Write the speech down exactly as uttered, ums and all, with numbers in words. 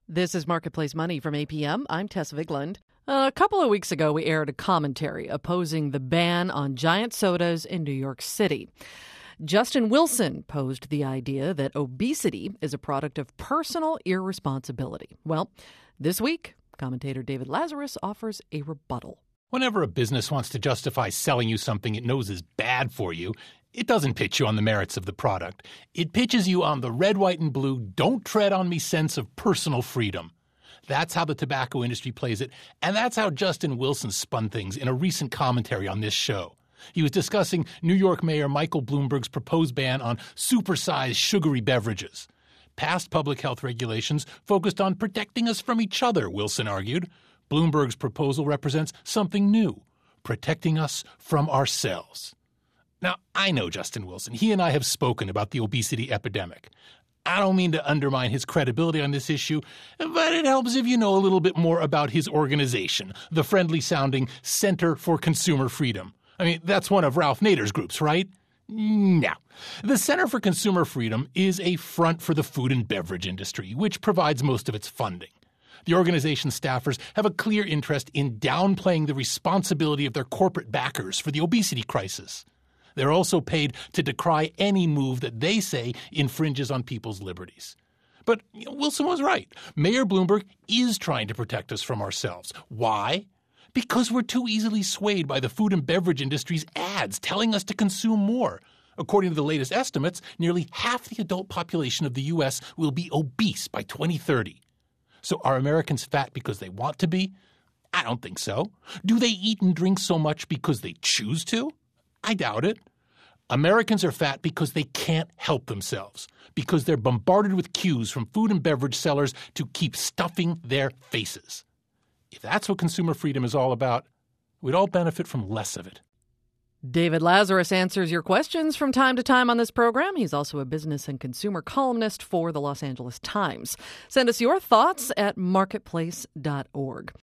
This is Marketplace Money from A P M. I'm Tess Vigland. A couple of weeks ago, we aired a commentary opposing the ban on giant sodas in New York City. Justin Wilson posed the idea that obesity is a product of personal irresponsibility. Well, this week, commentator David Lazarus offers a rebuttal. Whenever a business wants to justify selling you something it knows is bad for you, it doesn't pitch you on the merits of the product. It pitches you on the red, white, and blue, don't tread on me sense of personal freedom. That's how the tobacco industry plays it, and that's how Justin Wilson spun things in a recent commentary on this show. He was discussing New York Mayor Michael Bloomberg's proposed ban on supersized sugary beverages. Past public health regulations focused on protecting us from each other, Wilson argued. Bloomberg's proposal represents something new, protecting us from ourselves. Now, I know Justin Wilson. He and I have spoken about the obesity epidemic. I don't mean to undermine his credibility on this issue, but it helps if you know a little bit more about his organization, the friendly-sounding Center for Consumer Freedom. I mean, that's one of Ralph Nader's groups, right? No. The Center for Consumer Freedom is a front for the food and beverage industry, which provides most of its funding. The organization's staffers have a clear interest in downplaying the responsibility of their corporate backers for the obesity crisis. They're also paid to decry any move that they say infringes on people's liberties. But you know, Wilson was right. Mayor Bloomberg is trying to protect us from ourselves. Why? Because we're too easily swayed by the food and beverage industry's ads telling us to consume more. According to the latest estimates, nearly half the adult population of the U S will be obese by twenty thirty. So are Americans fat because they want to be? I don't think so. Do they eat and drink so much because they choose to? I doubt it. Americans are fat because they can't help themselves, because they're bombarded with cues from food and beverage sellers to keep stuffing their faces. If that's what consumer freedom is all about, we'd all benefit from less of it. David Lazarus answers your questions from time to time on this program. He's also a business and consumer columnist for the Los Angeles Times. Send us your thoughts at marketplace dot org.